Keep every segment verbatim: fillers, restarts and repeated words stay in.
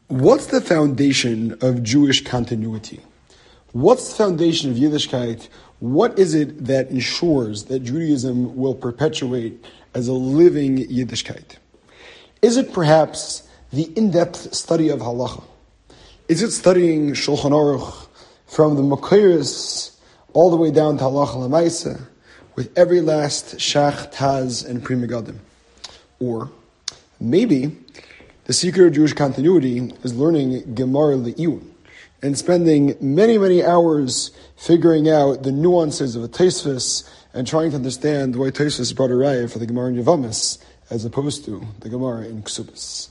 What's the foundation of Jewish continuity? What's the foundation of Yiddishkeit? What is it that ensures that Judaism will perpetuate as a living Yiddishkeit? Is it perhaps the in-depth study of halacha? Is it studying Shulchan Aruch from the Makoros all the way down to halacha l'maaseh with every last shach, taz, and pri megadim? Or maybe the secret of Jewish continuity is learning Gemara Le'iyun and spending many, many hours figuring out the nuances of a Tosfos and trying to understand why Tosfos brought a raya for the Gemara in Yevamos as opposed to the Gemara in Ksubas.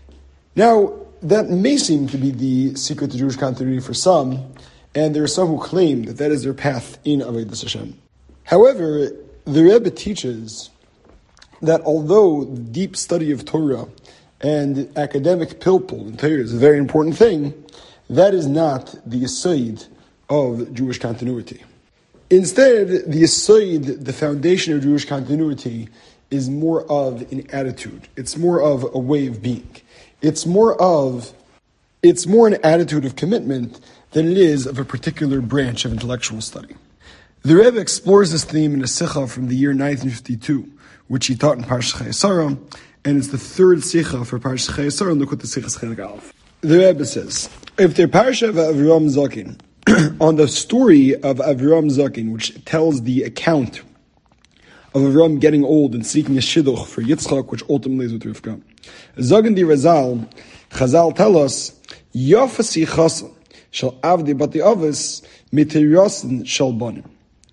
Now, that may seem to be the secret to Jewish continuity for some, and there are some who claim that that is their path in Avodas Hashem. However, the Rebbe teaches that although the deep study of Torah and academic pilpul in Torah is a very important thing, that is not the yesod of Jewish continuity. Instead, the yesod, the foundation of Jewish continuity, is more of an attitude. It's more of a way of being. It's more of, it's more an attitude of commitment than it is of a particular branch of intellectual study. The Rebbe explores this theme in a sikha from the year nineteen fifty-two, which he taught in Parshas Chayei Sarah, and it's the third sikha for Parshas Chayei Sarah. Look what the sikha is Aleph. The Rebbe says, if the Parsha of Avram Zakin, on the story of Avram Zakin, which tells the account of Avram getting old and seeking a shidduch for Yitzchak, which ultimately is with Rivka, Zagan di Razal, Chazal tell us, Yafasi chasa shall avdi bati avos mitirasin shall banim.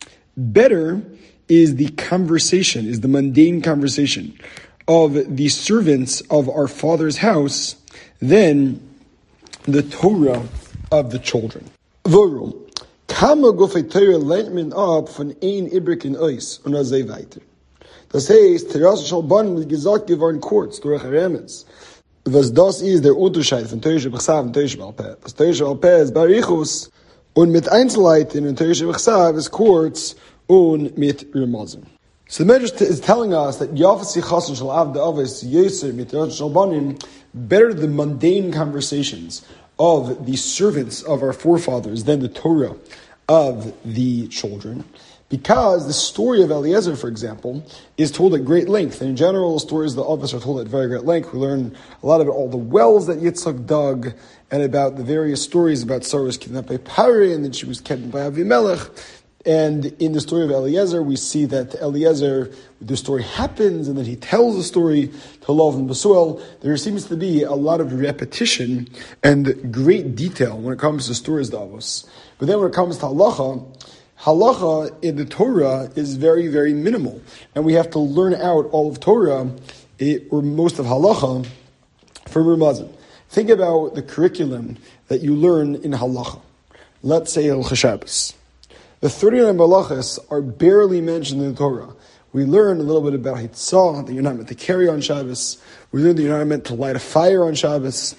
Better is the conversation, is the mundane conversation of the servants of our father's house than the Torah of the children. Vorum, kama gofei Torah lernt man ab von ein Ibrik in Eis und azay weiter. Das heißt, Terrasse shall bannen mit gesagt geworden kurz durch Eremes. Was das ist der Unterschied von Torah Shebechsav und Torah Shebalpeh. Was Torah Shebalpeh ist Barichus und mit Einzelheiten in Torah Shebechsav ist kurz und mit Ramazim. So the Medrash is telling us that Yafasi Chasan shall have the Avos Yeser mit Terrasse Shalbanim, better the mundane conversations of the servants of our forefathers than the Torah of the children. Because the story of Eliezer, for example, is told at great length. And in general, the stories of the Avos are told at very great length. We learn a lot about all the wells that Yitzchak dug, and about the various stories about Sarah was kidnapped by Pari, and then she was kidnapped by Avimelech. And in the story of Eliezer, we see that Eliezer, the story happens, and then he tells the story to Lov and Basuel. There seems to be a lot of repetition and great detail when it comes to stories of Avos. But then when it comes to halacha, halacha in the Torah is very, very minimal. And we have to learn out all of Torah, or most of halacha, from Ramazim. Think about the curriculum that you learn in halacha. Let's say Hilchos Shabbos. The thirty-nine malachas are barely mentioned in the Torah. We learn a little bit about Hitzah, that you're not meant to carry on Shabbos. We learn that you're not meant to light a fire on Shabbos.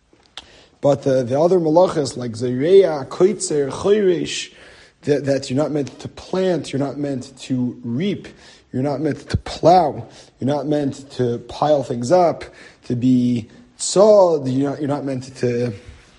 But the, the other malachas, like Zayreya, Koitzer, Choyresh, that, that you're not meant to plant, you're not meant to reap, you're not meant to plow, you're not meant to pile things up, to be tzad, you're not, you're not meant to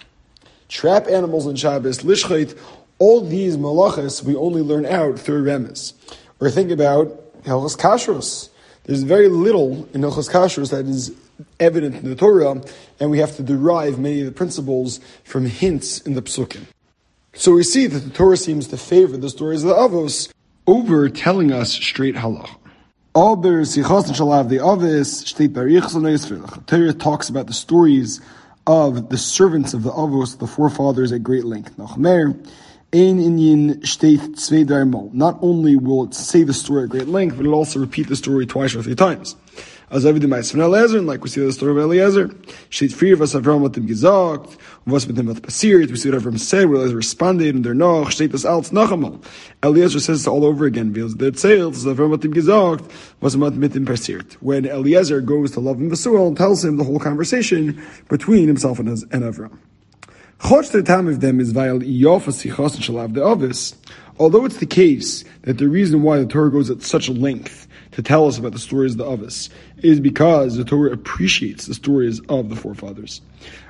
trap animals on Shabbos, Lishchait. All these malachas we only learn out through Remes. Or think about Hilchos Kashrus. There's very little in Hilchos Kashrus that is evident in the Torah, and we have to derive many of the principles from hints in the Psukim. So we see that the Torah seems to favor the stories of the Avos over telling us straight halacha. Torah talks about the stories of the servants of the Avos, the forefathers, at great length. Not only will it say the story at great length, but it'll also repeat the story twice or three times. As I did from Eliezer, like we see the story of Eliezer, steht früher, was Avram hat ihm gesagt, und was mit ihm hat passiert, we see what Avram said, where Eliezer responded, and danach steht das als noch einmal. Eliezer says it all over again, wie er erzählt, dass Avram hat ihm gesagt, was mit ihm passiert. When Eliezer goes to Lavan Basuel and tells him the whole conversation between himself and, his, and Avram. Chotz the time of them is vayal iyofas sichas and shalav the avis. Although it's the case that the reason why the Torah goes at such length to tell us about the stories of the Avos is because the Torah appreciates the stories of the forefathers.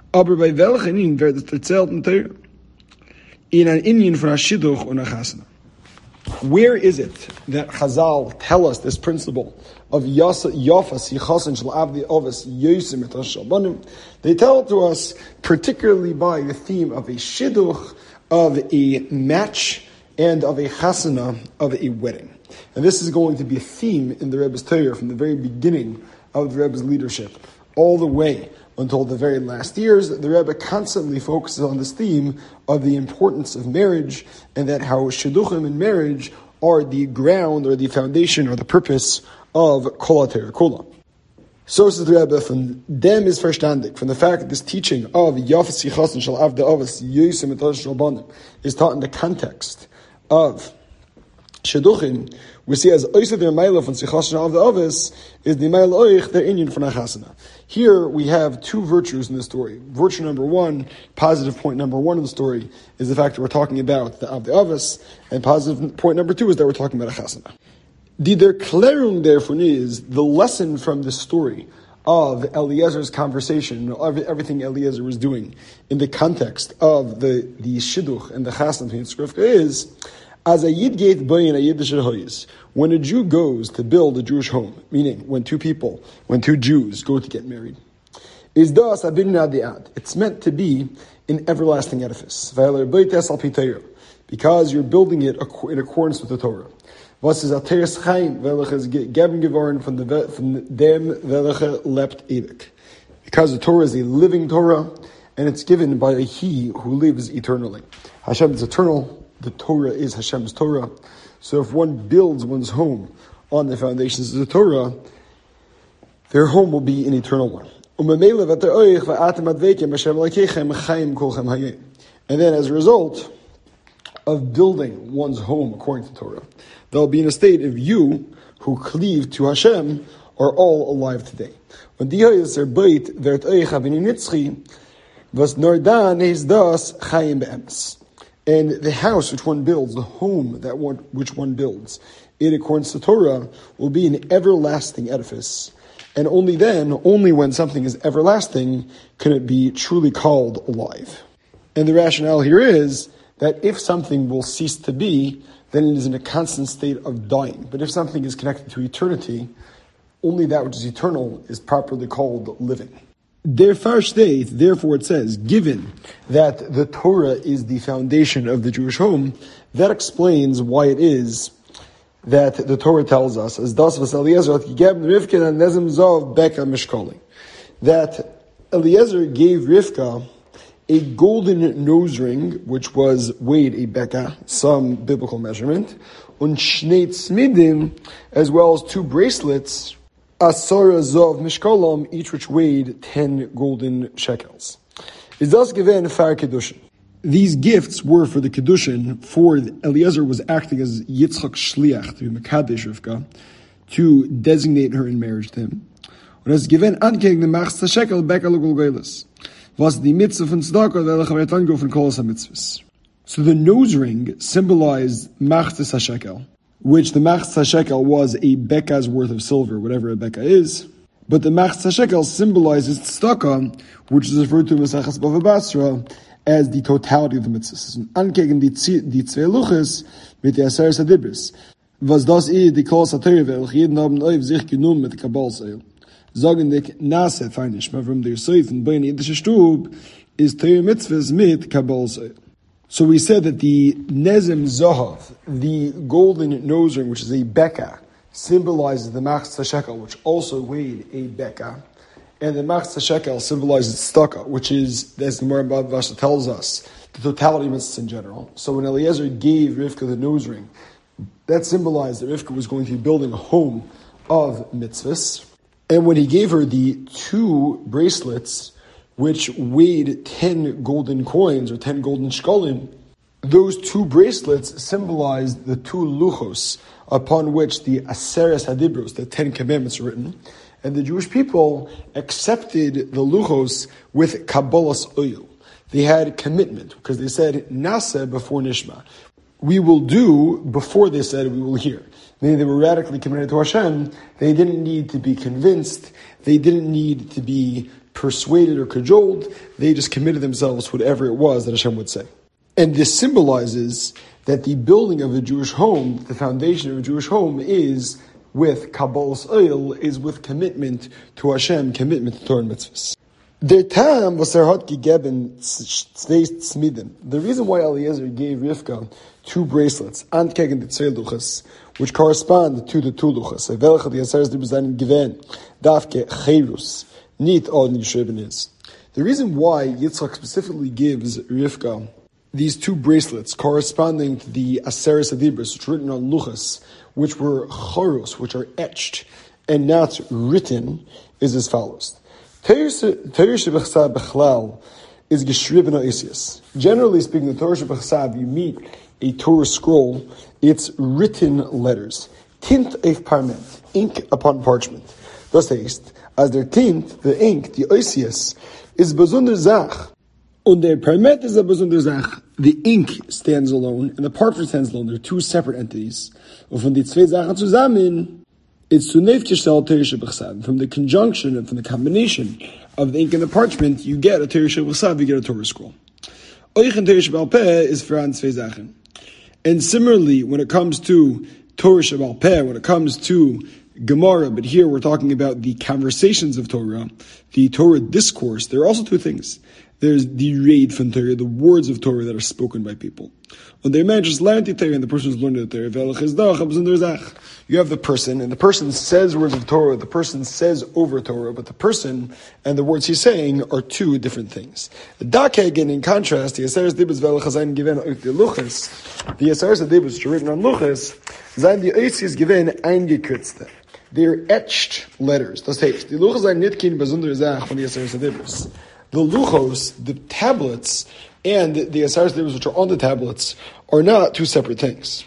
Aber bei welchen Indien wird es erzählt in Torah? In an Indien von a Shidduch und a Chasana. Where is it that Chazal tell us this principle of Yafas Yichasan Shel Avdi Avos Yosim Et Hashalbanim? They tell it to us particularly by the theme of a Shidduch, of a match, and of a Chasana, of a wedding. And this is going to be a theme in the Rebbe's Torah from the very beginning of the Rebbe's leadership, all the way until the very last years. The Rebbe constantly focuses on this theme of the importance of marriage, and that how shidduchim in marriage are the ground or the foundation or the purpose of Kol HaTorah Kula. So says the Rebbe, from them is verstandig, from the fact that this teaching of Yafas Yichasan Shel Avdi Avos Yosim Et Hashalbanim is taught in the context of shidduchim. We see as oisa der meila from Sichas of the Avos is the meila oich der Indian from Achasana. Here we have two virtues in the story. Virtue number one, positive point number one of the story, is the fact that we're talking about the Av the Avos, and positive point number two is that we're talking about Achasana. Die der Klärung davon is the lesson from the story of Eliezer's conversation, of everything Eliezer was doing in the context of the, the Shidduch and the Chasana between Tzrufka is, as a Yid gate bayin a Yiddish hoyes, when a Jew goes to build a Jewish home, meaning when two people, when two Jews go to get married, is das abin adiad. It's meant to be an everlasting edifice, because you're building it in accordance with the Torah. Was is ateres chaim, welch is geben geworden von dem welche lebt ewig. Because the Torah is a living Torah, and it's given by a He who lives eternally. Hashem is eternal. The Torah is Hashem's Torah. So if one builds one's home on the foundations of the Torah, their home will be an eternal one. And then as a result of building one's home according to Torah, they'll be in a state of you who cleave to Hashem are all alive today. And the house which one builds, the home that one which one builds, in accordance to Torah, will be an everlasting edifice. And only then, only when something is everlasting, can it be truly called alive. And the rationale here is that if something will cease to be, then it is in a constant state of dying. But if something is connected to eternity, only that which is eternal is properly called living. Therefore, state, therefore it says, given that the Torah is the foundation of the Jewish home, that explains why it is that the Torah tells us, as das was Eliezer hat gegeben Rivka and Nezem Zov Beka Mishkali, that Eliezer gave Rivka a golden nose ring, which was weighed a beka, some biblical measurement, und shnei tzmidim, as well as two bracelets, asara zov mishkolam, each which weighed ten golden shekels. Is thus given far kedushin. These gifts were for the kedushin, for Eliezer was acting as Yitzchak shliach to Mekadesh Rivka, to designate her in marriage to him. Und es given ankegen the machsta shekel beka lugulgelis. Was the mitzvah von tzedakah welche wird angerufen kol mitzvahs. So the nose ring symbolized machzas hashekel, which the machzas hashekel was a beka's worth of silver, whatever a beka is. But the machzas hashekel symbolizes tzedakah, which is referred to in Maseches Bava Basra as the totality of the mitzvahs. Ankegen die zwei luches mit der aseres hadibris. Was das ist die kol satire welche jeden haben auf sich genommen mit Kabbalseil. Sagen dik nase feinish, but from their side and bein idische stub is Torah mitzvahs mit Kabbalseil. So we said that the Nezem Zahav, the golden nose ring, which is a beka, symbolizes the machzas shekel, which also weighed a beka, and the machzas shekel symbolizes tzedakah, which is, as the Gemara Bava Basra tells us, the totality of mitzvahs in general. So when Eliezer gave Rivka the nose ring, that symbolized that Rivka was going to be building a home of mitzvahs. And when he gave her the two bracelets, which weighed ten golden coins or ten golden shkolim, those two bracelets symbolized the two luchos upon which the Aseres Hadibros, the Ten Commandments, are written. And the Jewish people accepted the luchos with Kabbalas Oyel. They had commitment because they said Nasa before Nishma. We will do before they said we will hear. Meaning they were radically committed to Hashem. They didn't need to be convinced. They didn't need to be persuaded or cajoled. They just committed themselves to whatever it was that Hashem would say. And this symbolizes that the building of a Jewish home, the foundation of a Jewish home, is with Kabbalas Ol, is with commitment to Hashem, commitment to Torah and mitzvahs. Der Tam was er hat gegeben zwei Tzmidim. The reason why Eliezer gave Rivka two bracelets, Antgegen the zwei Luchas, which correspond to the two Luchas, welche die Aseres Dibros seinen gewähnt, Davke Cherus, nicht all geschrieben is. The reason why Yitzchak specifically gives Rivka these two bracelets corresponding to the Aseres Dibros, which are written on Luchas, which were Cherus, which are etched and not written, is as follows. Torah Shebechsav Bechlal is geschrieben Oisius. Generally speaking, the Torah Shebechsav, you meet a Torah scroll, it's written letters. Tint eif parment, ink upon parchment. Das heißt, as der Tint, the ink, the Oisius, is besonder Zach. Und der Parment is a besonder Zach. The ink stands alone, and the parchment stands alone. They're two separate entities. Und von die zwei Sachen zusammen, it's from the conjunction and from the combination of the ink and the parchment, you get a Torah Shebechsav, you get a Torah scroll. Euchen Torah Shebal Peh is for an zwei Sachen. And similarly, when it comes to Torah Shebal Peh, when it comes to Gemara, but here we're talking about the conversations of Torah, the Torah discourse, there are also two things. There's the reid from Torah, the words of Torah that are spoken by people. When they man just learn the Torah, and the person who's learning the Torah, you have the person, and the person says words of Torah, the person says over Torah, but the person and the words he's saying are two different things. Again, in contrast, the Aseres Dibros velchazayin given the Luchas, the Aseres Dibros which are written on Luchas, zayin the Oisius given eingekürzte. They're etched letters. Das heißt, die Luchas sind nicht kein besondere Sache von the Aseres Dibros. The Luchos, the tablets, and the Aseres Dibros which are on the tablets are not two separate things.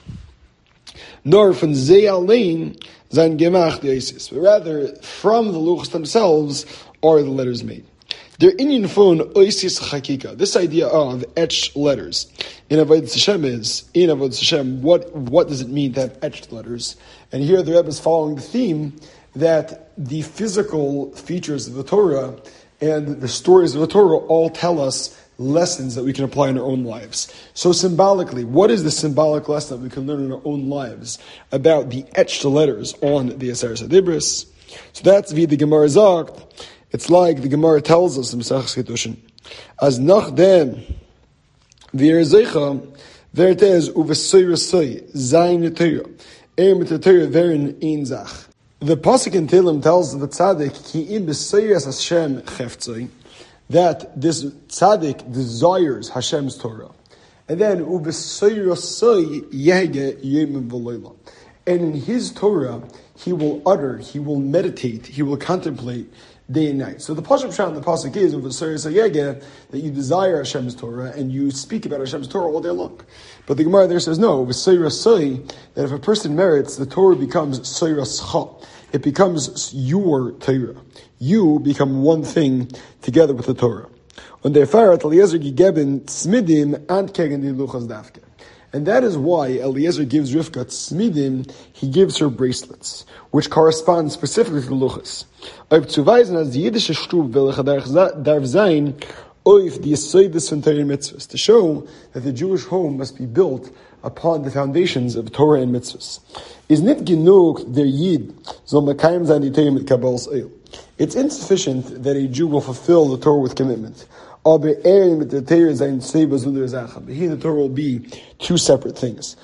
Nor from Zei Alein sein Gemach the Oisius, but rather from the Luchos themselves are the letters made. Their Indian phone Oisius Chakika. This idea of etched letters in Avodas Hashem is in Avodas Hashem. What what does it mean to have etched letters? And here the Rebbe is following the theme that the physical features of the Torah and the stories of the Torah all tell us lessons that we can apply in our own lives. So symbolically, what is the symbolic lesson that we can learn in our own lives about the etched letters on the Aseres Dibros? So that's wie the Gemara sagt. It's like the Gemara tells us in Maseches Kedushin, as nach dem wir zeicha vertes uvesoyrasay zayin Torah er mit der Torah verin ein Zach. The pasuk in Tehillim tells the tzaddik ki im b'seiras Hashem cheftzei, that this tzaddik desires Hashem's Torah, and then uvesoyrasay yege yemim v'loila, and in his Torah he will utter, he will meditate, he will contemplate day and night. So the pasuk shot in the pasuk is that you desire Hashem's Torah and you speak about Hashem's Torah all day long. But the Gemara there says no, that if a person merits, the Torah becomes soyrascha. It becomes your Torah. You become one thing together with the Torah. Und der Pfarrer Eliezer gegeben tzmidim antgegen die Luchas davke. And that is why Eliezer gives Rivka tzmidim, he gives her bracelets, which correspond specifically to the Luchas. Auf zu weisen, als die jüdische Stub welche darf sein, auf die Yesodis von Torah and Mitzvahs, to show that the Jewish home must be built upon the foundations of Torah and Mitzvahs. Is nicht genug der Yid soll mekayim sein die Torah mit Kabbalas Ol. It's insufficient that a Jew will fulfill the Torah with commitment. Aber er mit der Torah sein zwei besondere Sachen. But he and the Torah will be two separate things.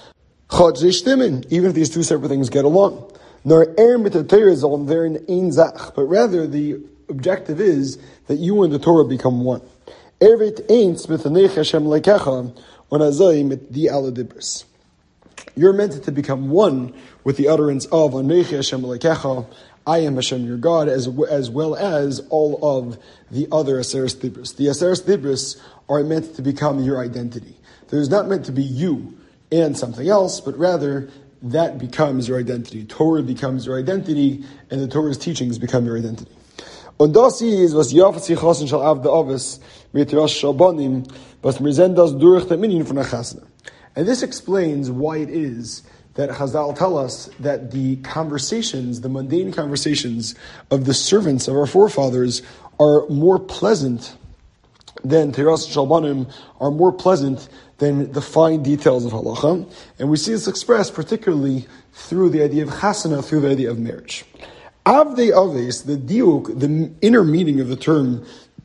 Even if these two separate things get along. Nor er mit der Torah soll verin ein Zach. But rather the objective is that you and the Torah become one. Er wird eins mit Anech Hashem lekecha und azay mit di alle Dibros. You're meant to become one with the utterance of Anech Hashem lekecha, I am Hashem your God, as as well as all of the other Aseres Dibros. The Aseres Dibros are meant to become your identity. There's not meant to be you and something else, but rather that becomes your identity. Torah becomes your identity, and the Torah's teachings become your identity. Und das ist, was Yafat sich Chasen shall av the Avis mit Rosh Shalbanim, was mir send das durch the Minyan von der Chasna. And this explains why it is that Chazal tell us that the conversations, the mundane conversations of the servants of our forefathers are more pleasant than Teiras Shalbanim, are more pleasant than the fine details of halacha. And we see this expressed particularly through the idea of chasana, through the idea of marriage. Avdei Aves, the diuk, the inner meaning of the term,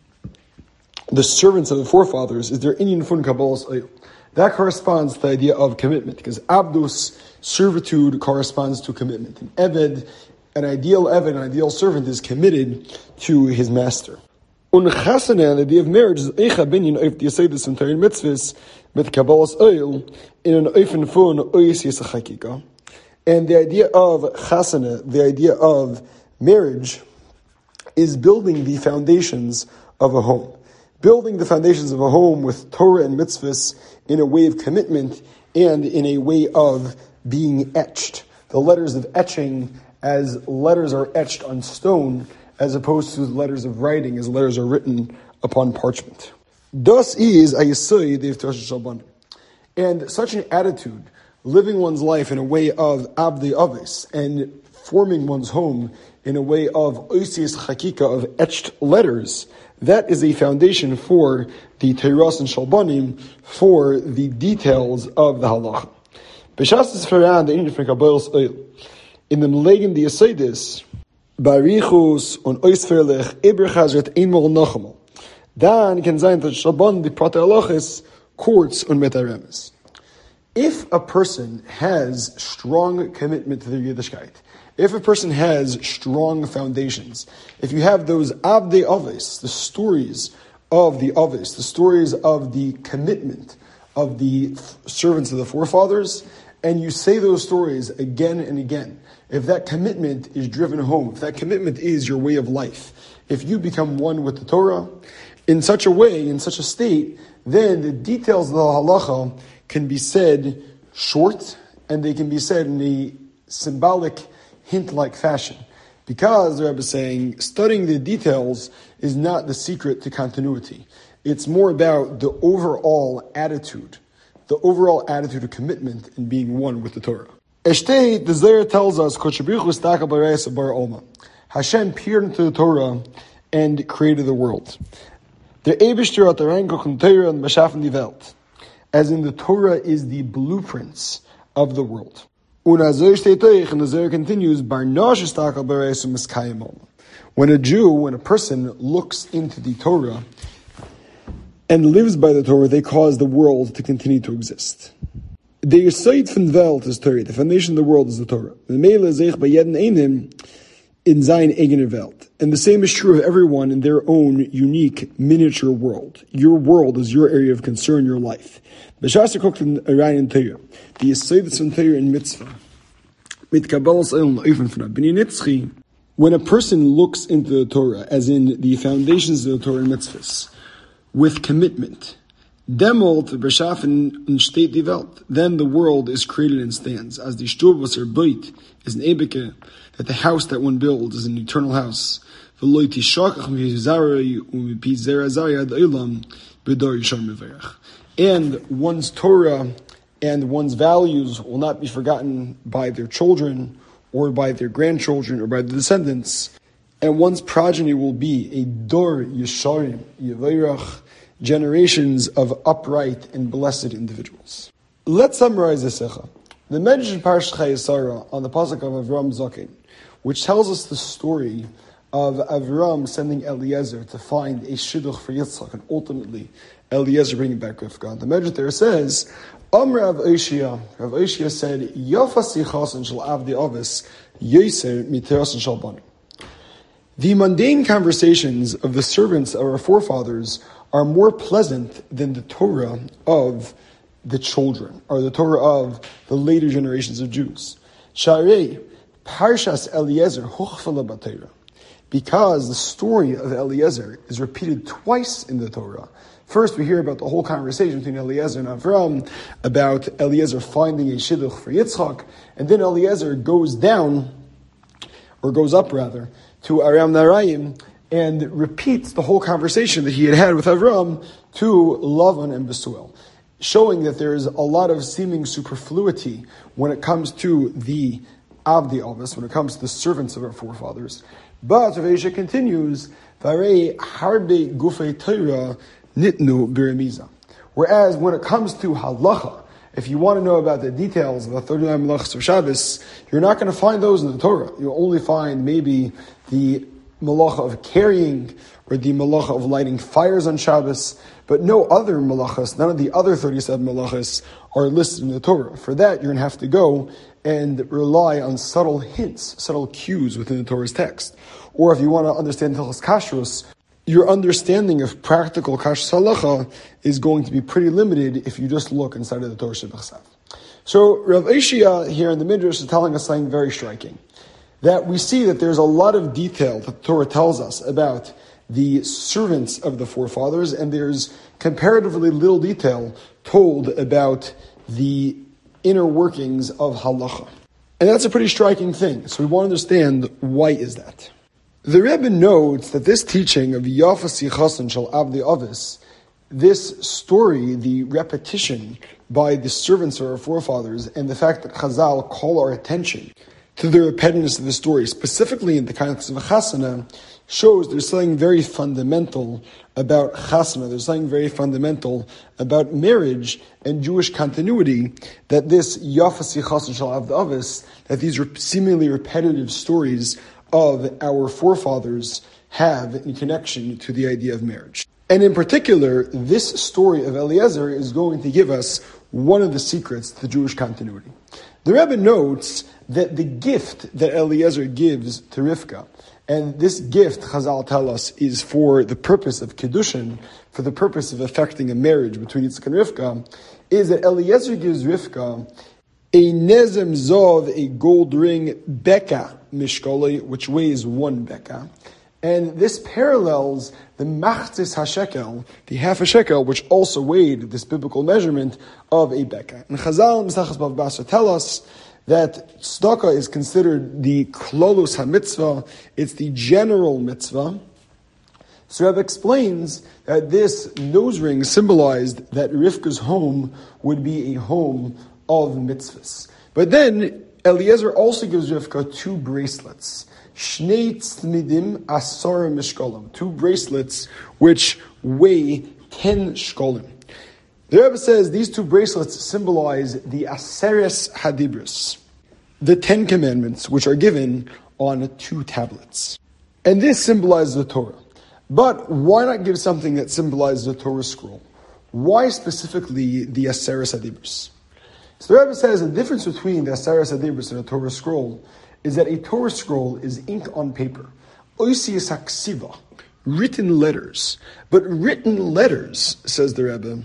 the servants of the forefathers, is their inyan fun kabbalas ayil. That corresponds to the idea of commitment, because abdus, servitude, corresponds to commitment. An eved, an ideal eved, an ideal servant, is committed to his master. Un chasana, the idea of marriage, is eicha binyan oif the yasedus and terin mitzvahs with kabbalas ayil in an oifen fun ois yisachakika. And the idea of chasana, the idea of marriage, is building the foundations of a home. Building the foundations of a home with Torah and mitzvahs in a way of commitment and in a way of being etched. The letters of etching as letters are etched on stone, as opposed to the letters of writing as letters are written upon parchment. Thus is Ayasai Dev Tosh Shalban. And such an attitude, living one's life in a way of Abdei Aves, and forming one's home in a way of Oisius Chakika, of etched letters, that is a foundation for the Teiras and Shalbanim, for the details of the halacha. B'shas Tzfaran, the Indian from Kabbalas Oil, in the Melegan the Yasedis, Barichus on Oisferlech Eber Chazret Einmal Nachamal. Dan can sein that Shalban the Prate Halachis courts on Metaremes. If a person has strong commitment to their Yiddishkeit, if a person has strong foundations, if you have those Avdei Aves, the stories of the Aves, the stories of the commitment of the servants of the forefathers, and you say those stories again and again, if that commitment is driven home, if that commitment is your way of life, if you become one with the Torah in such a way, in such a state, then the details of the halacha can be said short, and they can be said in a symbolic hint-like fashion. Because, the Rebbe is saying, studying the details is not the secret to continuity. It's more about the overall attitude, the overall attitude of commitment in being one with the Torah. Eshtei, the Zohar tells us, Hashem peered into the Torah and created the world. Der Eibishter hat reingeguckt Torah und beschaffen die Welt. As in the Torah is the blueprints of the world. And the Zohar continues, when a Jew, when a person looks into the Torah and lives by the Torah, they cause the world to continue to exist. The Yesod von Welt is Torah. The foundation of the world is the Torah. In sein eigener Welt. And the same is true of everyone in their own unique miniature world. Your world is your area of concern, your life. B'shas guckt in rein Torah. Die Yesod von Torah in mitzvah. Mit Kabbalas Eilen Oifen von Binyan Nitzchi. When a person looks into the Torah, as in the foundations of the Torah and mitzvahs, with commitment, Demolt b'schaffen und steht die Welt. Then the world is created and stands. As the Stub was er beit is an ebeke, that the house that one builds is an eternal house. And one's Torah and one's values will not be forgotten by their children, or by their grandchildren, or by the descendants. And one's progeny will be a dor yesharim yevayrach, generations of upright and blessed individuals. Let's summarize this Sikha. The Medrash in Parashat Chayesara on the pasuk of Avram Zaken, which tells us the story of Avram sending Eliezer to find a shidduch for Yitzchak, and ultimately Eliezer bringing back Rivka. The Medrash there says, Amr Rav Oshia, Rav Oshia said, Yafa sichasan shel avdei aves yoser miterasan shel banim. The mundane conversations of the servants of our forefathers are more pleasant than the Torah of the children, or the Torah of the later generations of Jews. Sharei, Parshas Eliezer, Hochfala B'Torah. Because the story of Eliezer is repeated twice in the Torah. First, we hear about the whole conversation between Eliezer and Avram, about Eliezer finding a shidduch for Yitzchak, and then Eliezer goes down, or goes up rather, to Aram Narayim, and repeats the whole conversation that he had had with Avram to Lavan and Besuel, showing that there is a lot of seeming superfluity when it comes to the Avdei Aves, when it comes to the servants of our forefathers. But Rav Aisha continues Varei harbe gufei Torah nitnu biremiza. Whereas when it comes to halacha, if you want to know about the details of the thirty-nine malachas of Shabbos, you're not going to find those in the Torah. You'll only find maybe the malacha of carrying or the malacha of lighting fires on Shabbos, but no other malachas, none of the other thirty-seven malachas are listed in the Torah. For that, you're going to have to go and rely on subtle hints, subtle cues within the Torah's text. Or if you want to understand Hilchos Kashrus, your understanding of practical kashrus halacha is going to be pretty limited if you just look inside of the Torah Shebachsav. So Rav Ishia here in the Midrash is telling us something very striking. That we see that there's a lot of detail that the Torah tells us about the servants of the forefathers, and there's comparatively little detail told about the inner workings of halacha. And that's a pretty striking thing. So we want to understand, why is that? The Rebbe notes that this teaching of Yafa Sichasan Shal Avdi Avis, this story, the repetition by the servants of our forefathers, and the fact that Chazal call our attention to the repetitiveness of the story, specifically in the context of a chasana, shows there's something very fundamental about chasana. There's something very fundamental about marriage and Jewish continuity, that this Yafa Sichasan Shal Avdi Avis, that these seemingly repetitive stories of our forefathers have in connection to the idea of marriage. And in particular, this story of Eliezer is going to give us one of the secrets to Jewish continuity. The Rebbe notes that the gift that Eliezer gives to Rivka, and this gift, Chazal tell us, is for the purpose of Kiddushin, for the purpose of effecting a marriage between Yitzchak and Rivka, is that Eliezer gives Rivka a nezem zov, a gold ring, beka mishkoli, which weighs one beka. And this parallels the machzis hashekel, the half a shekel, which also weighed this biblical measurement of a beka. And Chazal Mesachas Bava Basra tell us that tzedakah is considered the klolus ha-mitzvah, it's the general mitzvah. So Rebbe explains that this nose ring symbolized that Rivka's home would be a home of mitzvahs. But then Eliezer also gives Rivka two bracelets. Shnei tzmidim asara mishkolim. Two bracelets which weigh ten shkolim. The Rebbe says these two bracelets symbolize the Aseres Hadibros, the Ten Commandments, which are given on two tablets. And this symbolizes the Torah. But why not give something that symbolizes the Torah scroll? Why specifically the Aseres Hadibros? So the Rebbe says the difference between the Aseres Hadibros and a Torah scroll is that a Torah scroll is ink on paper, oisius haksiva, written letters. But written letters, says the Rebbe,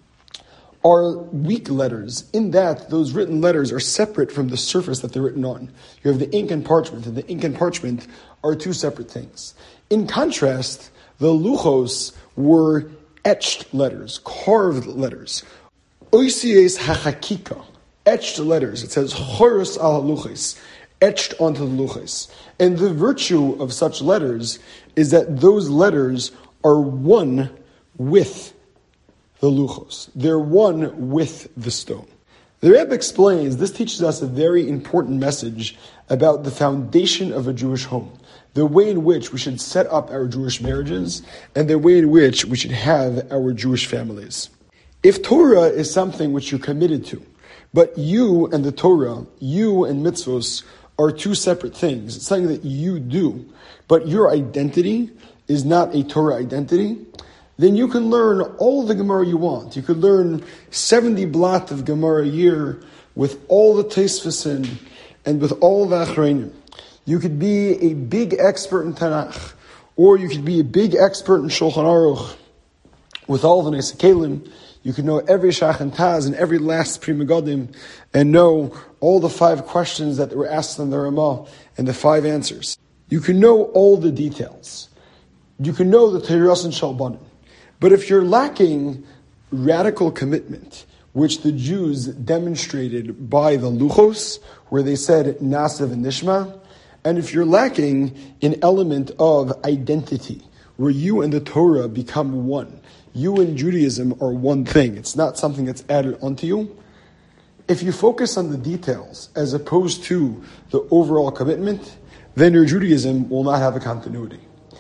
are weak letters, in that those written letters are separate from the surface that they're written on. You have the ink and parchment, and the ink and parchment are two separate things. In contrast, the luchos were etched letters, carved letters. Oisies hachakika, etched letters. It says chorus al luchos, etched onto the luchos. And the virtue of such letters is that those letters are one with the luchos. They're one with the stone. The Rebbe explains this teaches us a very important message about the foundation of a Jewish home, the way in which we should set up our Jewish marriages, and the way in which we should have our Jewish families. If Torah is something which you're committed to, but you and the Torah, you and mitzvos, are two separate things. It's something that you do, but your identity is not a Torah identity, then you can learn all the Gemara you want. You could learn seventy blot of Gemara a year with all the Tosfos and with all the Achreinim. You could be a big expert in Tanakh, or you could be a big expert in Shulchan Aruch with all the Nesei Kelim. You could know every Shach and Taz and every last Pri Megadim and know all the five questions that were asked in the Ramah and the five answers. You can know all the details. You can know the Teiros and Shalbanim. But if you're lacking radical commitment, which the Jews demonstrated by the Luchos, where they said Nasav and Nishma, and if you're lacking an element of identity, where you and the Torah become one, you and Judaism are one thing, it's not something that's added onto you, if you focus on the details as opposed to the overall commitment, then your Judaism will not have a continuity. If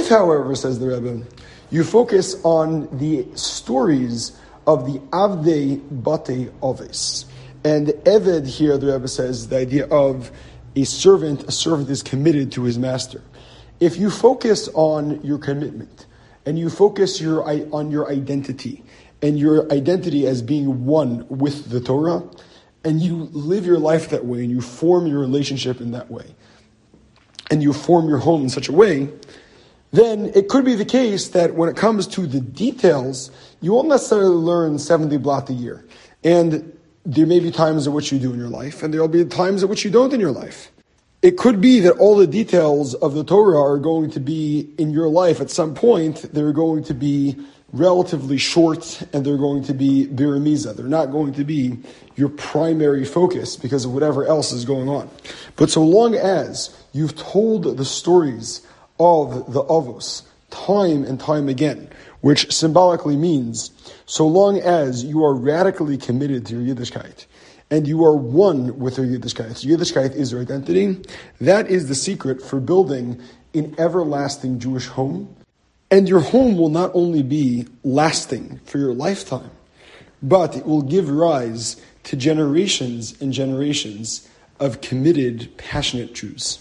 If, however, says the Rebbe, you focus on the stories of the Avdei Bate Oves, and Eved here, the Rebbe says, the idea of a servant, a servant is committed to his master. If you focus on your commitment, and you focus your on your identity, and your identity as being one with the Torah, and you live your life that way, and you form your relationship in that way, and you form your home in such a way, then it could be the case that when it comes to the details, you won't necessarily learn seventy blot a year. And there may be times in which you do in your life, and there will be times in which you don't in your life. It could be that all the details of the Torah are going to be in your life at some point. They're going to be relatively short, and they're going to be biramiza. They're not going to be your primary focus because of whatever else is going on. But so long as you've told the stories of the Avos time and time again, which symbolically means so long as you are radically committed to your Yiddishkeit and you are one with your Yiddishkeit, Yiddishkeit is your identity, that is the secret for building an everlasting Jewish home. And your home will not only be lasting for your lifetime, but it will give rise to generations and generations of committed, passionate Jews.